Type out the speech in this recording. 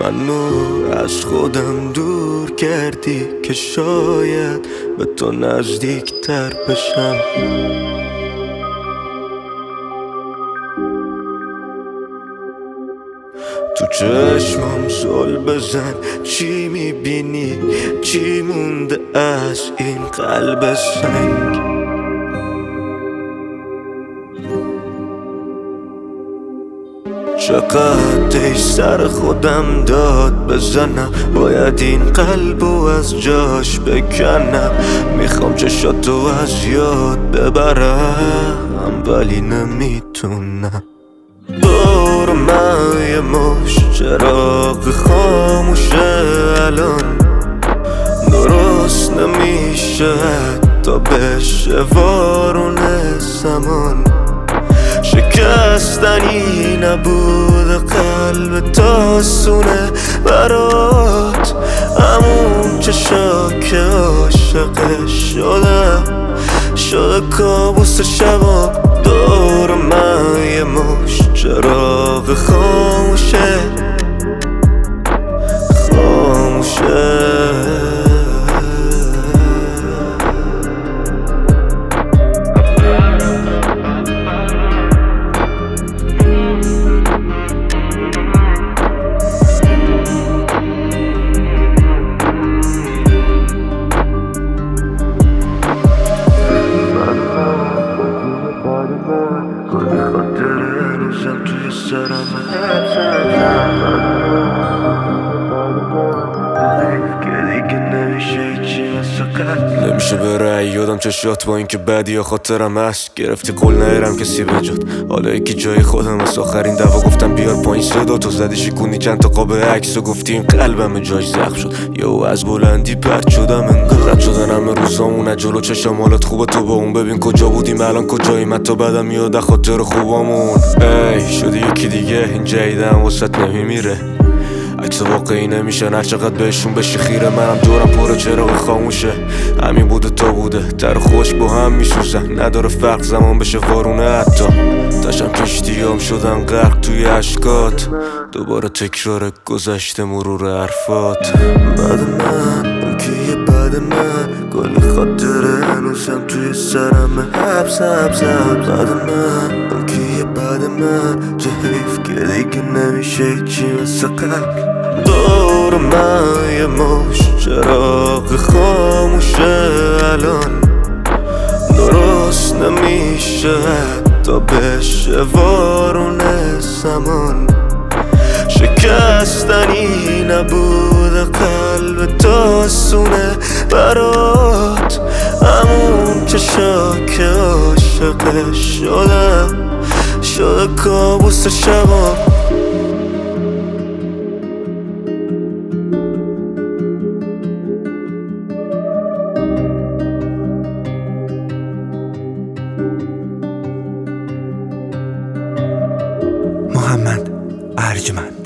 منو از خودم دور کردی که شاید به تو نزدیکتر بشم. تو چشمم زل بزن، چی میبینی؟ چی مونده از این قلب سنگ؟ چقدر ای سر خودم داد بزنم، باید این قلبو از جاش بکنم. میخوام چشاتو از یاد ببرم ولی نمیتونم. دور من یه مش چراغ خاموشه الان، درست نمیشه تا بشه وارون زمان. شکستنی نبود قلب تاسونه برات، همون چشا که عاشق شده کابوس شبا. دور من یه مش چراغ خاموشه کلی خاطر هنوزم توی سرمه، که دیگه نمیشه هیچی مثل قبل. نمیشه بره یادم چشات با اینکه بدی یا خاطرم هست. گرفتی قول نهرم کسی بجات، حالا یکی جای خودم از آخرین دفعه گفتم بیار پایین صدا تو زدی شکونی چند تا قاب عکس و گفتی این قلبم جاش زخم شد. یهو از بلندی پرت شدم انگار. رد شدن همه روزامون از جلو چشم، حالت خوبه تو با اون. ببین کجا بودیم الان کجاییم، حتی بعدم میاد خاطر خوبامون. ای شدی یکی دیگه، این جدیدم واسط نمیمیره. عکس واقعی نمیشن هر چقدر بهشون بشی خیره. منم دورم پره چراغ خاموشه، همین بوده تا بوده. تر خوش با هم میسوزن، نداره فرق زمان بشه وارونه. حتی داشتم کشتیام شدن غرق توی اشکات، دوباره تکرار گذشته مرور حرفات. بعد من اون کیه بعد من، کلی خاطره هنوزم توی سرمه. حبس بعد من اون کیه بعد من، چه حیف که دیگه نمیشه هیچی مثل قبل. دور من یه مش چراغ خاموشه الان، درست نمیشه تا بشه وارون زمان. شکستنی نبود قلب تاسونه برات، همون چشا که عاشق شده کابوس شبا. محمد ارجمند.